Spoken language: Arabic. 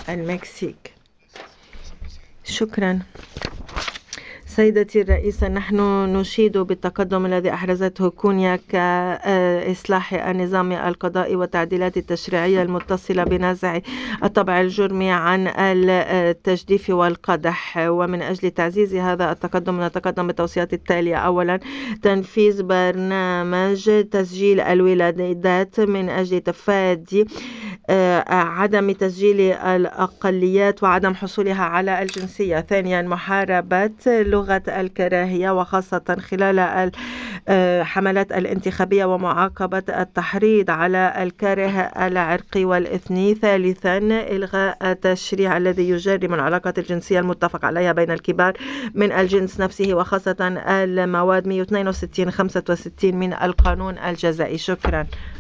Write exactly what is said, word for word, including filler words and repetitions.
المكسيك. شكرا سيدتي الرئيسة، نحن نشيد بالتقدم الذي أحرزته كونيا كإصلاح النظام القضائي والتعديلات التشريعية المتصلة بنزع الطبع الجرمي عن التجديف والقدح. ومن أجل تعزيز هذا التقدم نتقدم بالتوصيات التالية: أولا، تنفيذ برنامج تسجيل الولادات من أجل تفادي عدم تسجيل الأقليات وعدم حصولها على الجنسية. ثانيا، محاربة لغة الكراهية وخاصة خلال الحملات الانتخابية ومعاقبة التحريض على الكره العرقي والإثني. ثالثا، إلغاء التشريع الذي يجرم العلاقات الجنسية المتفق عليها بين الكبار من الجنس نفسه وخاصة المواد مئة واثنين وستين خمسة وستين من القانون الجزائي. شكرا.